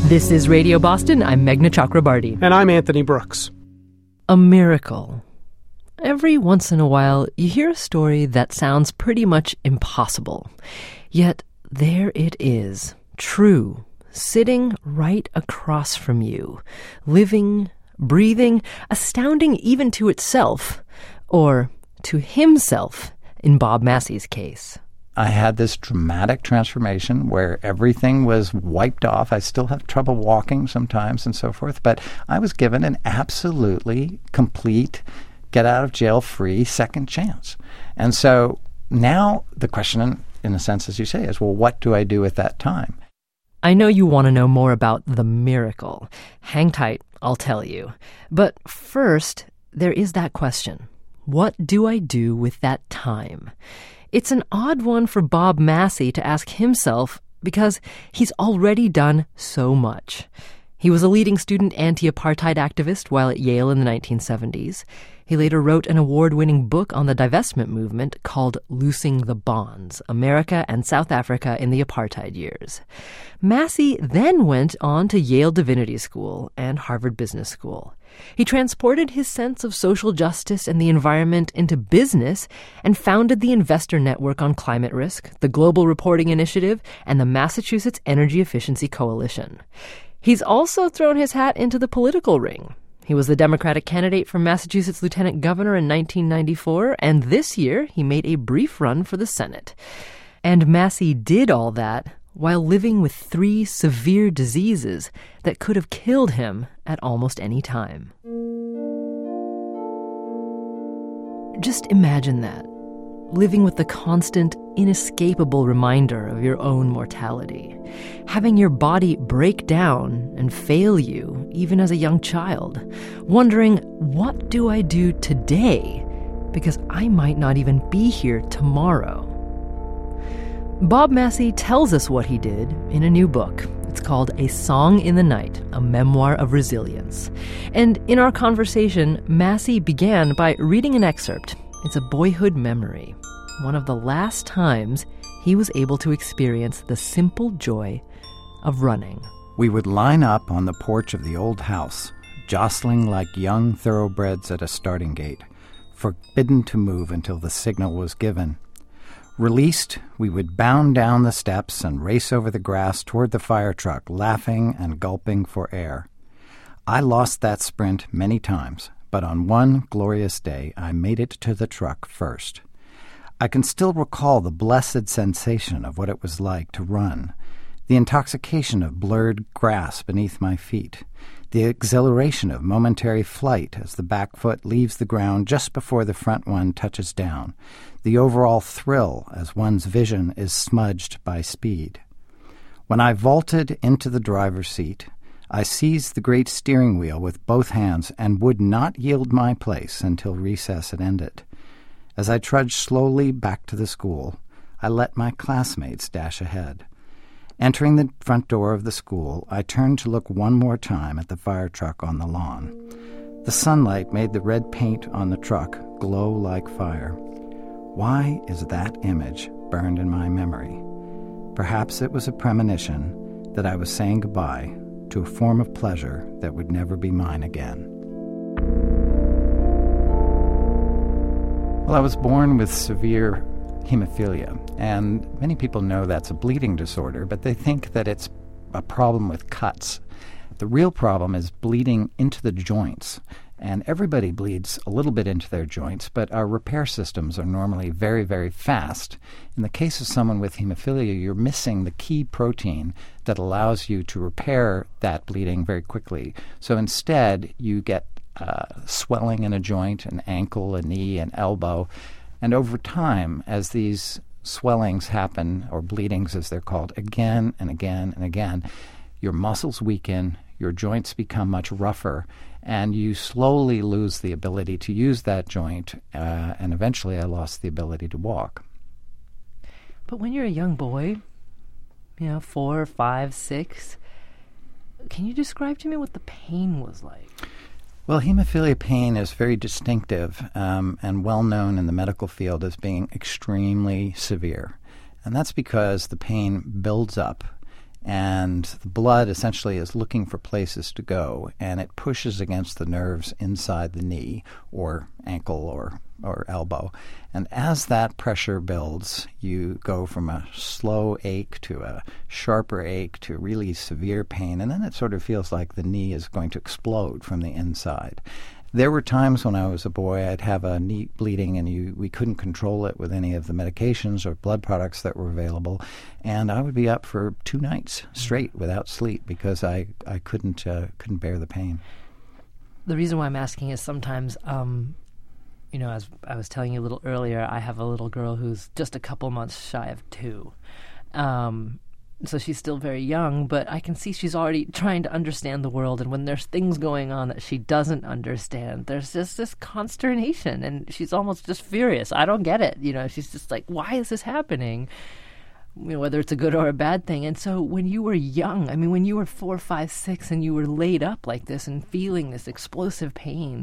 This is Radio Boston. I'm Meghna Chakrabarty. And I'm Anthony Brooks. A miracle. Every once in a while, you hear a story that sounds pretty much impossible. Yet, there it is, true, sitting right across from you, living, breathing, astounding even to itself, or to himself, in Bob Massey's case. I had this dramatic transformation where everything was wiped off. I still have trouble walking sometimes and so forth, but I was given an absolutely complete, get-out-of-jail-free second chance. And so now the question, in a sense, as you say, is, well, what do I do at that time? I know you want to know more about the miracle. Hang tight, I'll tell you. But first, there is that question. What do I do with that time? It's an odd one for Bob Massey to ask himself because he's already done so much. He was a leading student anti-apartheid activist while at Yale in the 1970s. He later wrote an award-winning book on the divestment movement called Loosing the Bonds, America and South Africa in the Apartheid Years. Massey then went on to Yale Divinity School and Harvard Business School. He transported his sense of social justice and the environment into business and founded the Investor Network on Climate Risk, the Global Reporting Initiative, and the Massachusetts Energy Efficiency Coalition. He's also thrown his hat into the political ring. He was the Democratic candidate for Massachusetts Lieutenant Governor in 1994, and this year he made a brief run for the Senate. And Massey did all that while living with 3 severe diseases that could have killed him at almost any time. Just imagine that, living with the constant, inescapable reminder of your own mortality, having your body break down and fail you even as a young child, wondering, what do I do today? Because I might not even be here tomorrow. Bob Massey tells us what he did in a new book. It's called A Song in the Night, a memoir of resilience. And in our conversation, Massey began by reading an excerpt. It's a boyhood memory, one of the last times he was able to experience the simple joy of running. We would line up on the porch of the old house, jostling like young thoroughbreds at a starting gate, forbidden to move until the signal was given. Released, we would bound down the steps and race over the grass toward the fire truck, laughing and gulping for air. I lost that sprint many times, but on one glorious day I made it to the truck first. I can still recall the blessed sensation of what it was like to run, the intoxication of blurred grass beneath my feet, the exhilaration of momentary flight as the back foot leaves the ground just before the front one touches down, the overall thrill as one's vision is smudged by speed. When I vaulted into the driver's seat, I seized the great steering wheel with both hands and would not yield my place until recess had ended. As I trudged slowly back to the school, I let my classmates dash ahead. Entering the front door of the school, I turned to look one more time at the fire truck on the lawn. The sunlight made the red paint on the truck glow like fire. Why is that image burned in my memory? Perhaps it was a premonition that I was saying goodbye to a form of pleasure that would never be mine again. Well, I was born with severe hemophilia, and many people know that's a bleeding disorder, but they think that it's a problem with cuts. The real problem is bleeding into the joints, and everybody bleeds a little bit into their joints, but our repair systems are normally very, very fast. In the case of someone with hemophilia, you're missing the key protein that allows you to repair that bleeding very quickly. So instead, you get swelling in a joint, an ankle, a knee, an elbow. And over time, as these swellings happen, or bleedings as they're called, again and again and again, your muscles weaken, your joints become much rougher, and you slowly lose the ability to use that joint, and eventually I lost the ability to walk. But when you're a young boy, 4, 5, 6, can you describe to me what the pain was like? Well, hemophilia pain is very distinctive and well known in the medical field as being extremely severe. And that's because the pain builds up And the blood essentially is looking for places to go, and it pushes against the nerves inside the knee or ankle or elbow. And as that pressure builds, you go from a slow ache to a sharper ache to really severe pain, and then it sort of feels like the knee is going to explode from the inside. There were times when I was a boy, I'd have a knee bleeding and we couldn't control it with any of the medications or blood products that were available. And I would be up for 2 nights straight without sleep because I couldn't bear the pain. The reason why I'm asking is sometimes, as I was telling you a little earlier, I have a little girl who's just a couple months shy of 2. So she's still very young, but I can see she's already trying to understand the world. And when there's things going on that she doesn't understand, there's just this consternation, and she's almost just furious. I don't get it. She's just like, why is this happening? Whether it's a good or a bad thing. And so when you were young, when you were 4, 5, 6, and you were laid up like this and feeling this explosive pain,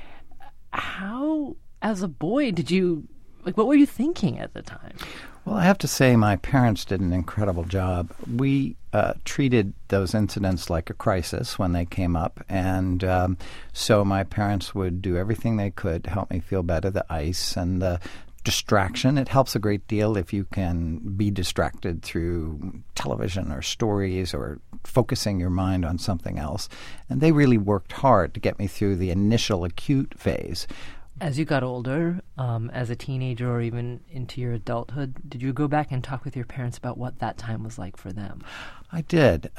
how, as a boy, what were you thinking at the time? Well, I have to say my parents did an incredible job. We treated those incidents like a crisis when they came up, and so my parents would do everything they could to help me feel better. The ice and the distraction, it helps a great deal if you can be distracted through television or stories or focusing your mind on something else. And they really worked hard to get me through the initial acute phase. As you got older, as a teenager or even into your adulthood, did you go back and talk with your parents about what that time was like for them? I did.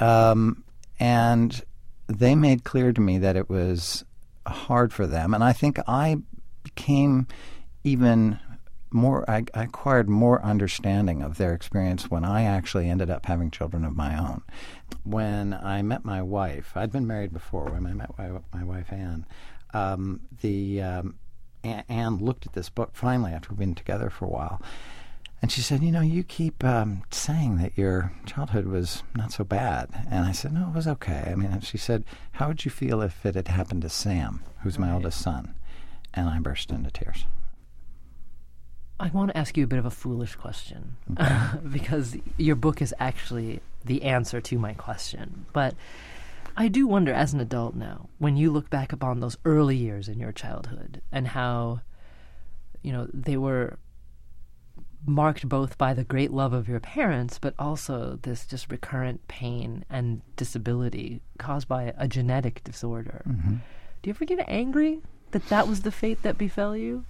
And they made clear to me that it was hard for them. And I think I became even more, I acquired more understanding of their experience when I actually ended up having children of my own. When I met my wife, I'd been married before, when I met my wife, Anne, Anne looked at this book finally after we'd been together for a while, and she said, you keep saying that your childhood was not so bad. And I said, no, it was okay. She said, how would you feel if it had happened to Sam, who's my oldest son? And I burst into tears. I want to ask you a bit of a foolish question, because your book is actually the answer to my question. But I do wonder, as an adult now, when you look back upon those early years in your childhood and how, they were marked both by the great love of your parents, but also this just recurrent pain and disability caused by a genetic disorder. Mm-hmm. Do you ever get angry that was the fate that befell you?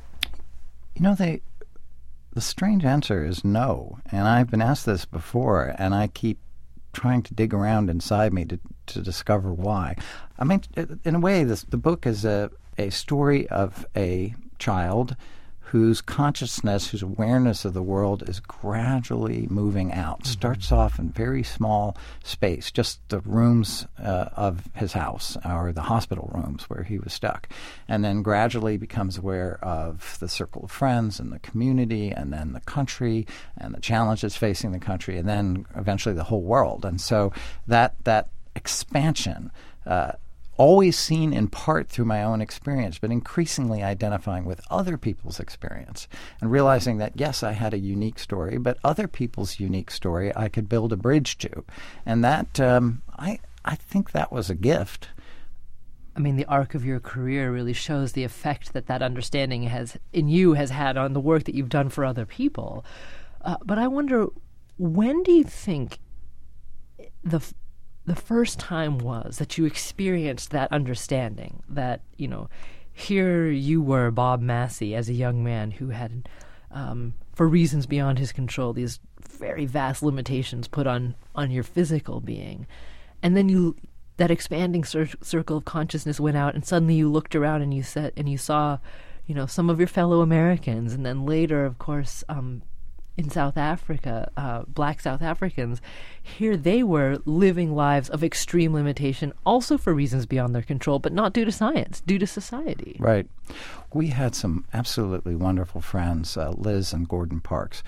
The strange answer is no. And I've been asked this before, and I keep trying to dig around inside me to discover why. In a way, the book is a story of a child whose consciousness, whose awareness of the world is gradually moving out. Mm-hmm. Starts off in very small space, just the rooms of his house or the hospital rooms where he was stuck, and then gradually becomes aware of the circle of friends and the community and then the country and the challenges facing the country and then eventually the whole world. And so that expansion, always seen in part through my own experience, but increasingly identifying with other people's experience and realizing that, yes, I had a unique story, but other people's unique story I could build a bridge to. And that, I think that was a gift. The arc of your career really shows the effect that understanding has had on the work that you've done for other people. But I wonder, when do you think the first time was that you experienced that understanding that, here you were, Bob Massey, as a young man who had, for reasons beyond his control, these very vast limitations put on your physical being. And then that expanding circle of consciousness went out, and suddenly you looked around and you saw, some of your fellow Americans. And then later, of course, in South Africa, black South Africans, here they were living lives of extreme limitation, also for reasons beyond their control, but not due to science, due to society. Right. We had some absolutely wonderful friends, Liz and Gordon Parks.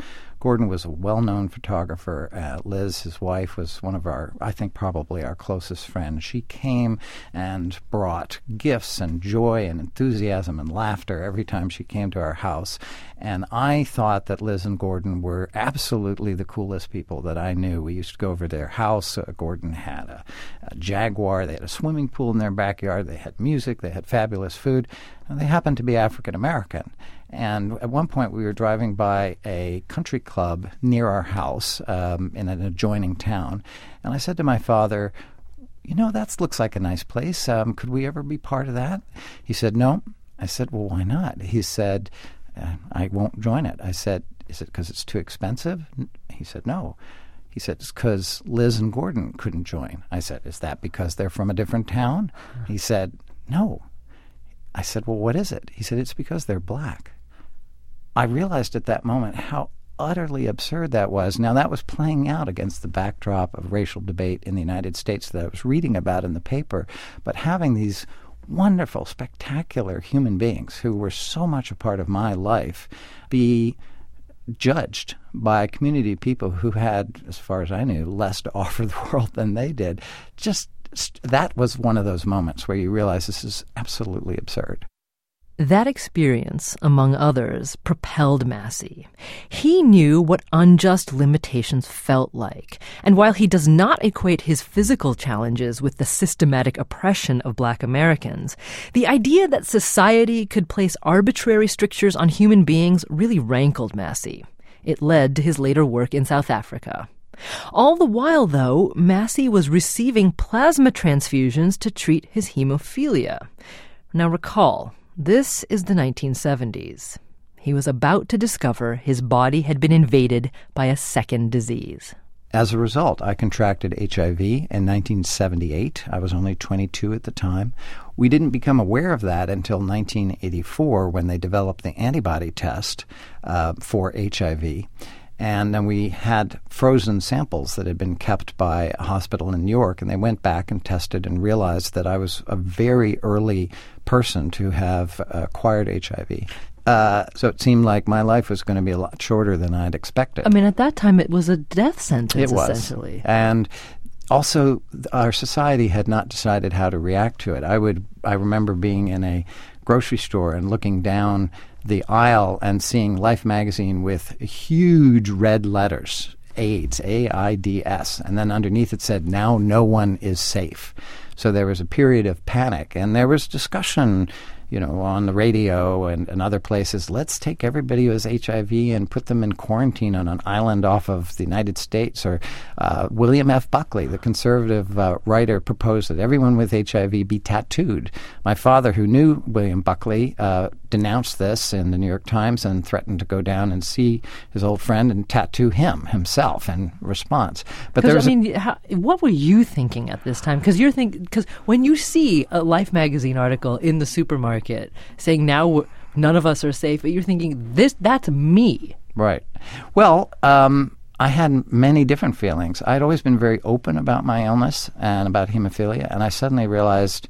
Gordon was a well-known photographer. Liz, his wife, was one of our, I think probably our closest friends. She came and brought gifts and joy and enthusiasm and laughter every time she came to our house. And I thought that Liz and Gordon were absolutely the coolest people that I knew. We used to go over to their house. Gordon had a Jaguar. They had a swimming pool in their backyard. They had music. They had fabulous food. And they happened to be African American. And at one point we were driving by a country club near our house in an adjoining town. And I said to my father, you know, that looks like a nice place. Could we ever be part of that? He said, no. I said, well, why not? He said, I won't join it. I said, is it because it's too expensive? He said, no. He said, it's because Liz and Gordon couldn't join. I said, is that because they're from a different town? He said, no. I said, well, what is it? He said, it's because they're black. I realized at that moment how utterly absurd that was. Now, that was playing out against the backdrop of racial debate in the United States that I was reading about in the paper, but having these wonderful, spectacular human beings who were so much a part of my life be judged by a community of people who had, as far as I knew, less to offer the world than they did. Just that was one of those moments where you realize this is absolutely absurd. That experience, among others, propelled Massey. He knew what unjust limitations felt like, and while he does not equate his physical challenges with the systematic oppression of Black Americans, the idea that society could place arbitrary strictures on human beings really rankled Massey. It led to his later work in South Africa. All the while, though, Massey was receiving plasma transfusions to treat his hemophilia. Now recall, this is the 1970s. He was about to discover his body had been invaded by a second disease. As a result, I contracted HIV in 1978. I was only 22 at the time. We didn't become aware of that until 1984 when they developed the antibody test for HIV. And then we had frozen samples that had been kept by a hospital in New York, and they went back and tested and realized that I was a very early person to have acquired HIV. So it seemed like my life was going to be a lot shorter than I'd expected. I mean, at that time, it was a death sentence, it was. Essentially. And also, our society had not decided how to react to it. I remember being in a grocery store and looking down the aisle and seeing Life magazine with huge red letters, AIDS, AIDS, and then underneath it said, now no one is safe. So there was a period of panic, and there was discussion, on the radio and other places. Let's take everybody who has HIV and put them in quarantine on an island off of the United States. Or William F. Buckley, the conservative writer, proposed that everyone with HIV be tattooed. My father, who knew William Buckley, denounced this in the New York Times and threatened to go down and see his old friend and tattoo himself in response. But what were you thinking at this time? Because when you see a Life magazine article in the supermarket saying now none of us are safe, you're thinking that's me. Right. Well, I had many different feelings. I'd always been very open about my illness and about hemophilia, and I suddenly realized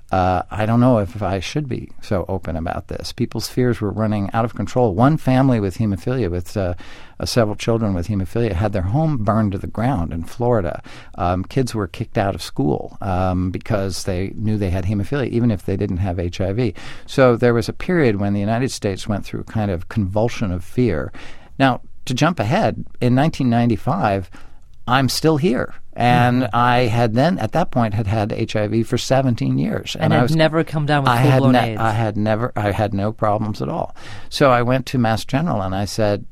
I don't know if I should be so open about this. People's fears were running out of control. One family with hemophilia, with several children with hemophilia, had their home burned to the ground in Florida. Kids were kicked out of school because they knew they had hemophilia, even if they didn't have HIV. So there was a period when the United States went through a kind of convulsion of fear. Now, to jump ahead, in 1995, I'm still here. And I had then, at that point, had HIV for 17 years. And had never come down with full-blown AIDS. I had no problems at all. So I went to Mass General and I said,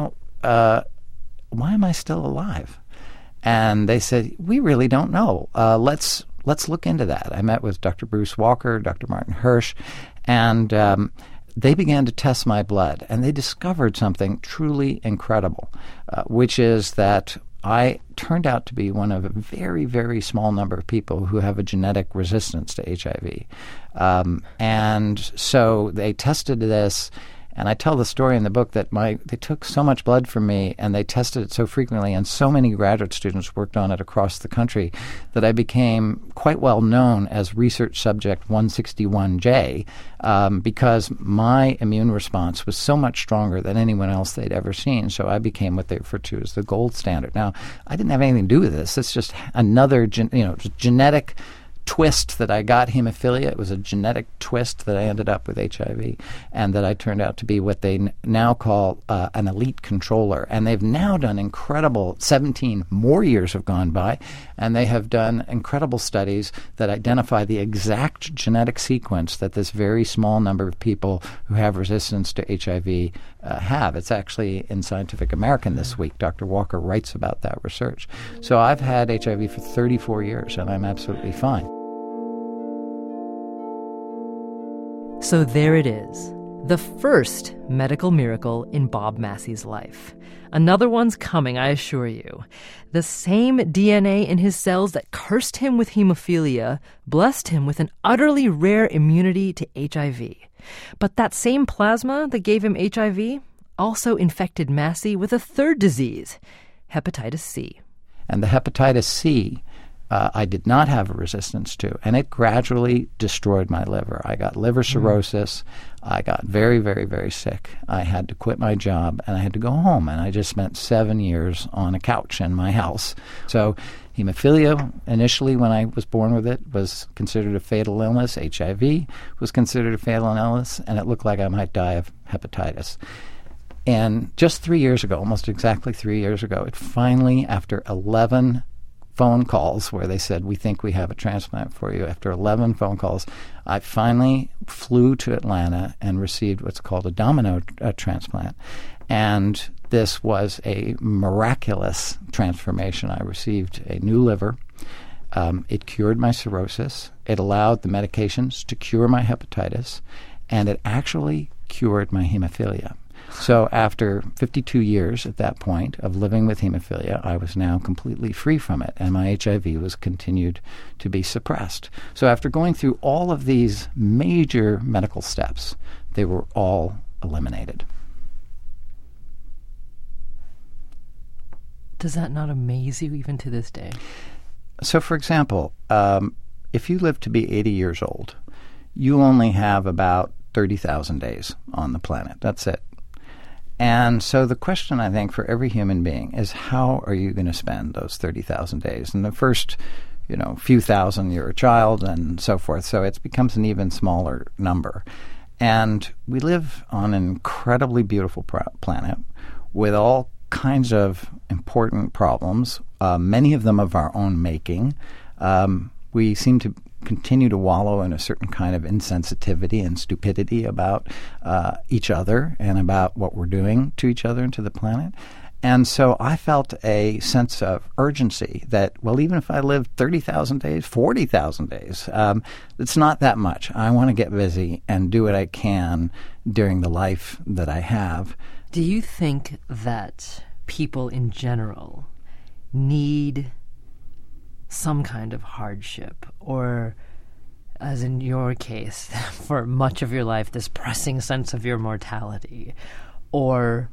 why am I still alive? And they said, we really don't know. Let's look into that. I met with Dr. Bruce Walker, Dr. Martin Hirsch, and they began to test my blood. And they discovered something truly incredible, which is that I turned out to be one of a very, very small number of people who have a genetic resistance to HIV. And so they tested this, And I tell the story in the book that they took so much blood from me and they tested it so frequently, and so many graduate students worked on it across the country that I became quite well known as research subject 161J because my immune response was so much stronger than anyone else they'd ever seen. So I became what they refer to as the gold standard. Now, I didn't have anything to do with this. It's just another genetic twist that I got hemophilia. It was a genetic twist that I ended up with HIV, and that I turned out to be what they now call an elite controller. And they've now done incredible, 17 more years have gone by, and they have done incredible studies that identify the exact genetic sequence that this very small number of people who have resistance to HIV have. It's actually in Scientific American this week. Dr. Walker writes about that research. So I've had HIV for 34 years, and I'm absolutely fine. So there it is, the first medical miracle in Bob Massey's life. Another one's coming, I assure you. The same DNA in his cells that cursed him with hemophilia blessed him with an utterly rare immunity to HIV. But that same plasma that gave him HIV also infected Massey with a third disease, hepatitis C. And the hepatitis C I did not have a resistance to, and it gradually destroyed my liver. I got liver cirrhosis. I got very, very, very sick. I had to quit my job, and I had to go home, and I just spent 7 years on a couch in my house. So hemophilia, initially when I was born with it, was considered a fatal illness. HIV was considered a fatal illness, and it looked like I might die of hepatitis. And just 3 years ago, almost exactly 3 years ago, it finally, after 11 phone calls where they said, we think we have a transplant for you. After 11 phone calls, I finally flew to Atlanta and received what's called a domino transplant. And this was a miraculous transformation. I received a new liver. It cured my cirrhosis. It allowed the medications to cure my hepatitis. And it actually cured my hemophilia. So after 52 years at that point of living with hemophilia, I was now completely free from it, and my HIV was continued to be suppressed. So after going through all of these major medical steps, they were all eliminated. Does that not amaze you even to this day? So, for example, if you live to be 80 years old, you only have about 30,000 days on the planet. That's it. And so the question, I think, for every human being is, how are you going to spend those 30,000 days? And the first, few thousand, you're a child and so forth. So it becomes an even smaller number. And we live on an incredibly beautiful planet with all kinds of important problems, many of them of our own making. We seem to continue to wallow in a certain kind of insensitivity and stupidity about each other and about what we're doing to each other and to the planet. And so I felt a sense of urgency that, well, even if I live 30,000 days, 40,000 days, it's not that much. I want to get busy and do what I can during the life that I have. Do you think that people in general need some kind of hardship, or, as in your case, for much of your life, this pressing sense of your mortality, or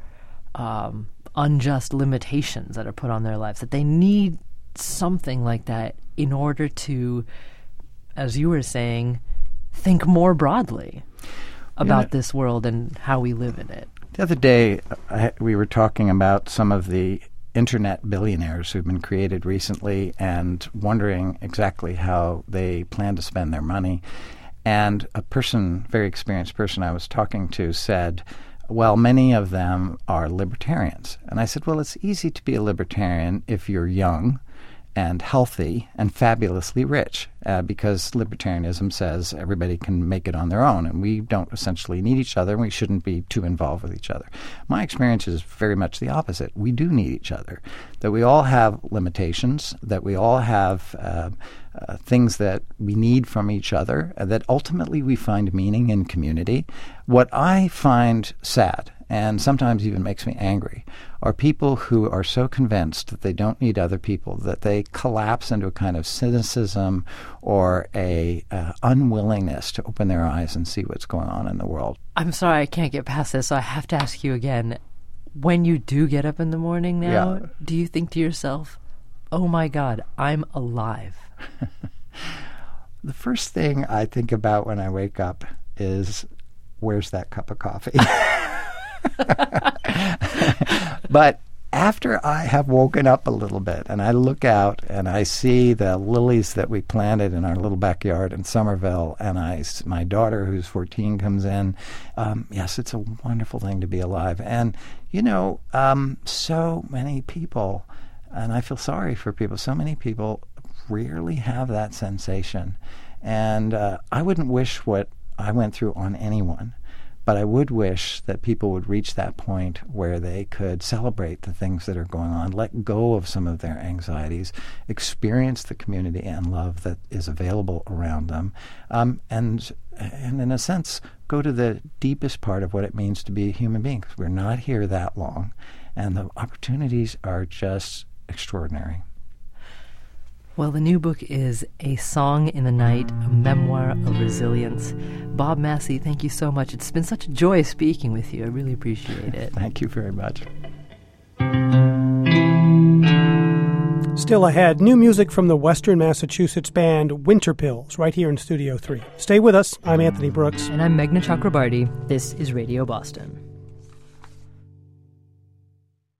unjust limitations that are put on their lives, that they need something like that in order to, as you were saying, think more broadly about this world and how we live in it? The other day, we were talking about some of the internet billionaires who've been created recently and wondering exactly how they plan to spend their money. And a person, very experienced person I was talking to, said, well, many of them are libertarians. And I said, well, it's easy to be a libertarian if you're young and healthy and fabulously rich, because libertarianism says everybody can make it on their own, and we don't essentially need each other, and we shouldn't be too involved with each other. My experience is very much the opposite. We do need each other, that we all have limitations, that we all have things that we need from each other, that ultimately we find meaning in community. What I find sad, and sometimes even makes me angry, are people who are so convinced that they don't need other people, that they collapse into a kind of cynicism or a unwillingness to open their eyes and see what's going on in the world. I'm sorry, I can't get past this, so I have to ask you again. When you do get up in the morning now, do you think to yourself, oh my God, I'm alive? The first thing I think about when I wake up is, where's that cup of coffee? But after I have woken up a little bit and I look out and I see the lilies that we planted in our little backyard in Somerville, and my daughter, who's 14, comes in, yes, it's a wonderful thing to be alive. And, so many people, and I feel sorry for people, so many people rarely have that sensation. And I wouldn't wish what I went through on anyone. But I would wish that people would reach that point where they could celebrate the things that are going on, let go of some of their anxieties, experience the community and love that is available around them, and in a sense, go to the deepest part of what it means to be a human being, because we're not here that long, and the opportunities are just extraordinary. Well, the new book is A Song in the Night, a memoir of resilience. Bob Massey, thank you so much. It's been such a joy speaking with you. I really appreciate it. Thank you very much. Still ahead, new music from the Western Massachusetts band Winter Pills, right here in Studio 3. Stay with us. I'm Anthony Brooks. And I'm Meghna Chakrabarty. This is Radio Boston.